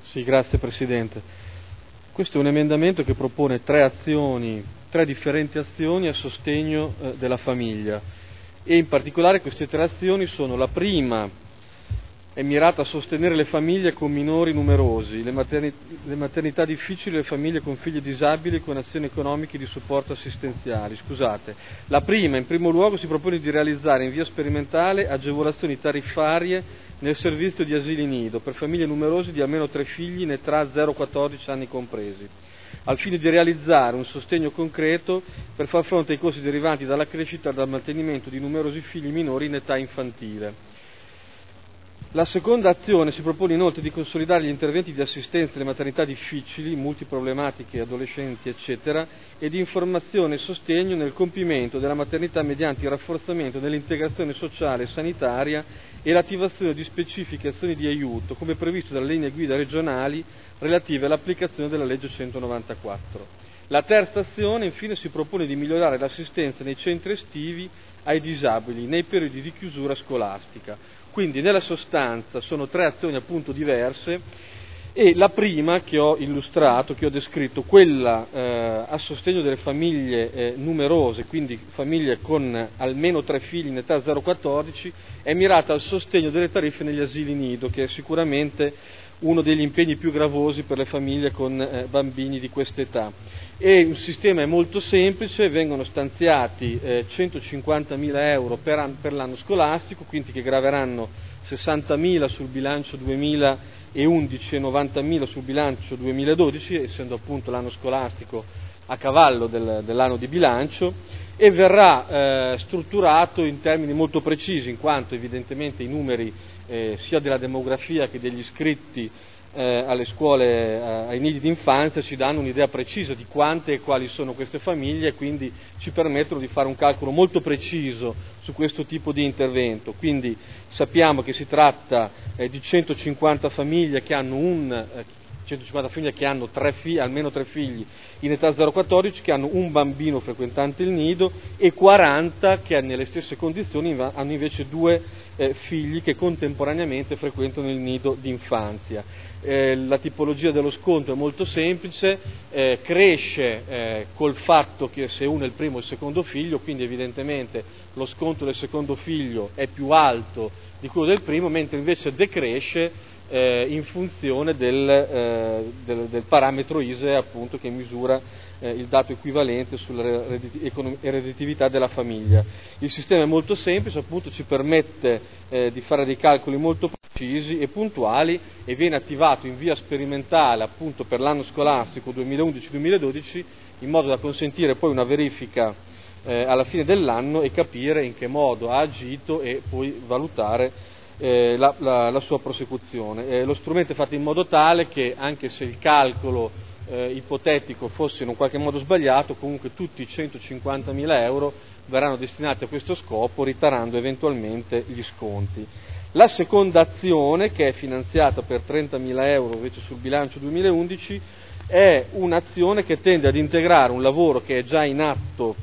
Sì, grazie Presidente. Questo è un emendamento che propone tre differenti azioni a sostegno della famiglia, e in particolare queste tre azioni sono: la prima è mirata a sostenere le famiglie con minori numerosi, le maternità difficili e le famiglie con figli disabili con azioni economiche di supporto assistenziali. La prima, in primo luogo, si propone di realizzare in via sperimentale agevolazioni tariffarie nel servizio di asili nido per famiglie numerose di almeno 3 figli in età 0-14 anni compresi, al fine di realizzare un sostegno concreto per far fronte ai costi derivanti dalla crescita e dal mantenimento di numerosi figli minori in età infantile. La seconda azione si propone inoltre di consolidare gli interventi di assistenza alle maternità difficili, multiproblematiche, adolescenti, eccetera, e di informazione e sostegno nel compimento della maternità mediante il rafforzamento dell'integrazione sociale e sanitaria e l'attivazione di specifiche azioni di aiuto, come previsto dalle linee guida regionali relative all'applicazione della legge 194. La terza azione, infine, si propone di migliorare l'assistenza nei centri estivi ai disabili nei periodi di chiusura scolastica. Quindi, nella sostanza, sono tre azioni appunto diverse, e la prima che ho illustrato, che ho descritto, quella a sostegno delle famiglie numerose, quindi famiglie con almeno 3 figli in età 0-14, è mirata al sostegno delle tariffe negli asili nido, che è sicuramente uno degli impegni più gravosi per le famiglie con bambini di quest'età. E il sistema è molto semplice: vengono stanziati 150.000 euro per l'anno scolastico, quindi che graveranno 60.000 sul bilancio 2011 e 90.000 sul bilancio 2012, essendo appunto l'anno scolastico a cavallo dell'anno di bilancio, e verrà strutturato in termini molto precisi, in quanto evidentemente i numeri sia della demografia che degli iscritti alle scuole, ai nidi d'infanzia, ci danno un'idea precisa di quante e quali sono queste famiglie, e quindi ci permettono di fare un calcolo molto preciso su questo tipo di intervento. Quindi sappiamo che si tratta di 150 famiglie che hanno almeno 3 figli in età 0-14, che hanno un bambino frequentante il nido, e 40 che nelle stesse condizioni hanno invece 2 figli che contemporaneamente frequentano il nido d'infanzia. La tipologia dello sconto è molto semplice, cresce col fatto che se uno è il primo o il secondo figlio, quindi evidentemente lo sconto del secondo figlio è più alto di quello del primo, mentre invece decresce in funzione del parametro ISEE, appunto, che misura il dato equivalente sulla redditività della famiglia. Il sistema è molto semplice, appunto, ci permette di fare dei calcoli molto precisi e puntuali, e viene attivato in via sperimentale appunto per l'anno scolastico 2011-2012, in modo da consentire poi una verifica alla fine dell'anno e capire in che modo ha agito e poi valutare la sua prosecuzione. Lo strumento è fatto in modo tale che, anche se il calcolo ipotetico fosse in un qualche modo sbagliato, comunque tutti i 150.000 euro verranno destinati a questo scopo, ritarando eventualmente gli sconti. La seconda azione, che è finanziata per 30.000 euro invece sul bilancio 2011, è un'azione che tende ad integrare un lavoro che è già in atto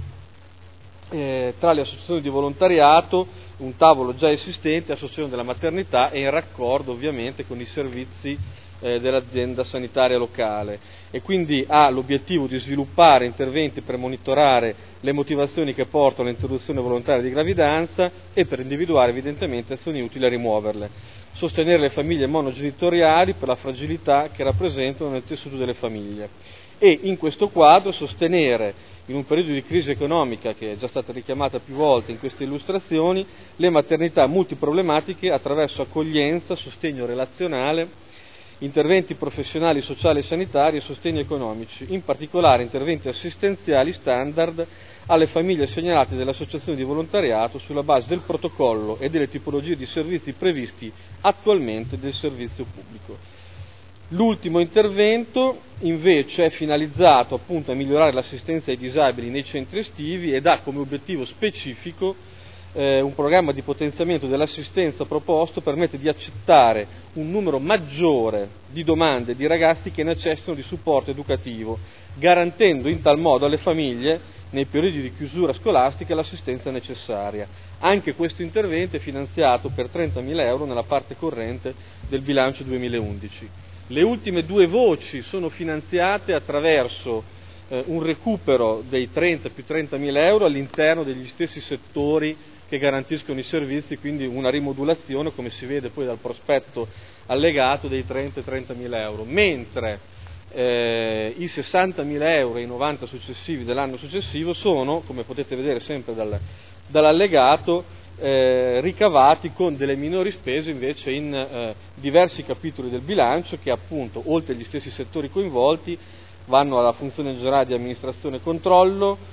tra le associazioni di volontariato, un tavolo già esistente a sostegno della maternità e in raccordo ovviamente con i servizi dell'azienda sanitaria locale, e quindi ha l'obiettivo di sviluppare interventi per monitorare le motivazioni che portano all'interruzione volontaria di gravidanza e per individuare evidentemente azioni utili a rimuoverle, sostenere le famiglie monogenitoriali per la fragilità che rappresentano nel tessuto delle famiglie, e in questo quadro sostenere, in un periodo di crisi economica che è già stata richiamata più volte in queste illustrazioni, le maternità multiproblematiche attraverso accoglienza, sostegno relazionale, interventi professionali, sociali e sanitari e sostegni economici, in particolare interventi assistenziali standard alle famiglie segnalate dalle associazioni di volontariato sulla base del protocollo e delle tipologie di servizi previsti attualmente del servizio pubblico. L'ultimo intervento invece è finalizzato appunto a migliorare l'assistenza ai disabili nei centri estivi ed ha come obiettivo specifico un programma di potenziamento dell'assistenza proposto permette di accettare un numero maggiore di domande di ragazzi che necessitano di supporto educativo, garantendo in tal modo alle famiglie, nei periodi di chiusura scolastica, l'assistenza necessaria. Anche questo intervento è finanziato per 30.000 euro nella parte corrente del bilancio 2011. Le ultime due voci sono finanziate attraverso un recupero dei 30 più 30.000 euro all'interno degli stessi settori che garantiscono i servizi, quindi una rimodulazione, come si vede poi dal prospetto allegato, dei 30 e 30.000 euro, mentre i 60.000 euro e i 90 successivi dell'anno successivo sono, come potete vedere sempre dall'allegato, ricavati con delle minori spese invece in diversi capitoli del bilancio che appunto, oltre agli stessi settori coinvolti, vanno alla funzione generale di amministrazione e controllo,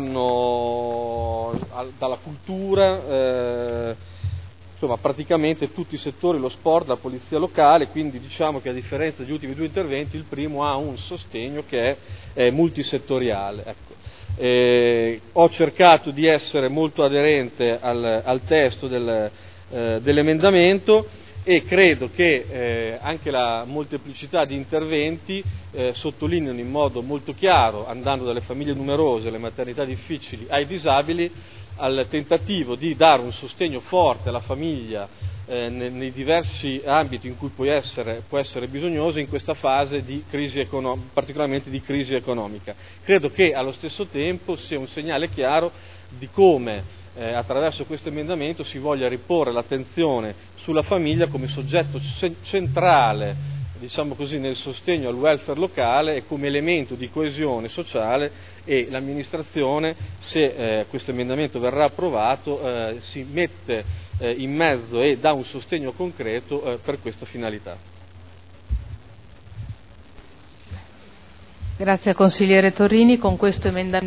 vanno dalla cultura, insomma praticamente tutti i settori, lo sport, la polizia locale, quindi diciamo che a differenza degli ultimi due interventi il primo ha un sostegno che è multisettoriale. Ecco. Ho cercato di essere molto aderente al testo dell'emendamento e credo che anche la molteplicità di interventi sottolineano in modo molto chiaro, andando dalle famiglie numerose, alle maternità difficili, ai disabili, al tentativo di dare un sostegno forte alla famiglia nei diversi ambiti in cui può essere bisognoso in questa fase di crisi particolarmente di crisi economica. Credo che allo stesso tempo sia un segnale chiaro di come attraverso questo emendamento si voglia riporre l'attenzione sulla famiglia come soggetto centrale, diciamo così, nel sostegno al welfare locale e come elemento di coesione sociale, e l'amministrazione, se questo emendamento verrà approvato, si mette in mezzo e dà un sostegno concreto per questa finalità. Grazie al consigliere Torrini. Con questo emendamento